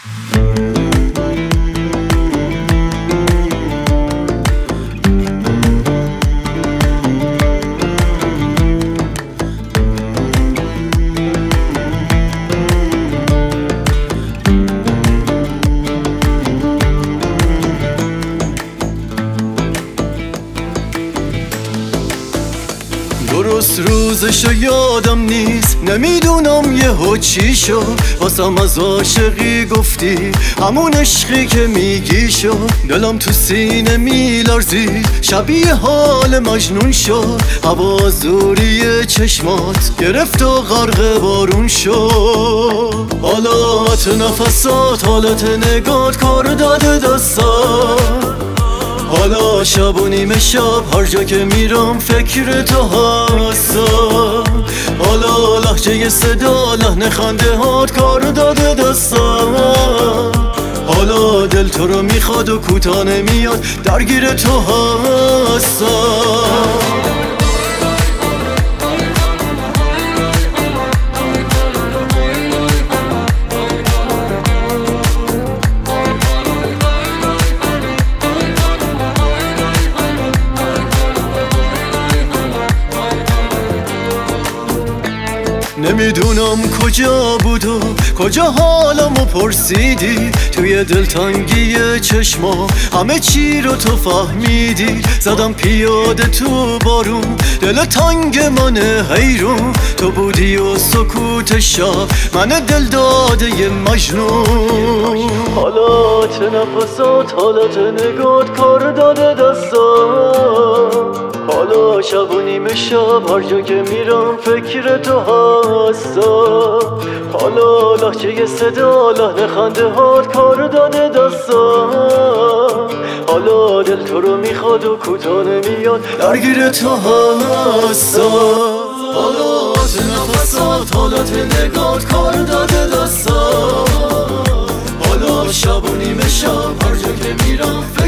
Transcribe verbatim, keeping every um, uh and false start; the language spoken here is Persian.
درست روزشو یادم نیست، نمیدونم یهو چی شد. واسم از عاشقی گفتی، همون عشقی که میگی شد. دلم تو سینه میلرزید، شبیه حال مجنون شد. هوا زوری چشمات گرفت و غرق بارون شد. حالات نفسات، حالت نگات کار داده دستات. حالا شب و نیمه شب هر جا که میرم فکر تو هستم. حالا لحجه صدا لحن خنده هات کار داده دستم. حالا دل تو رو میخواد و کوتاه نمیاد، درگیر تو هستم. نمیدونم کجا بود و کجا حالمو پرسیدی. توی دلتنگی چشما همه چی رو تو فهمیدی. زدم پیاده تو بارون، دل تنگ من حیرون. تو بودی و سکوت شب من دل داده ی مجنون. حالات نفسات، حالت نگات کار داده دستم. حالا شب و نیمه شب هر جا که میرم فکر تو هستم. حالا لحجه صدا لحن خنده هات کار داده دستم. حالا دل تو رو میخواد و کوتاه نمیاد، درگیر تو هستم. حالات نفسات، حالت نگات کار داده دستم. حالا شب و نیمه شب هر جا که میرم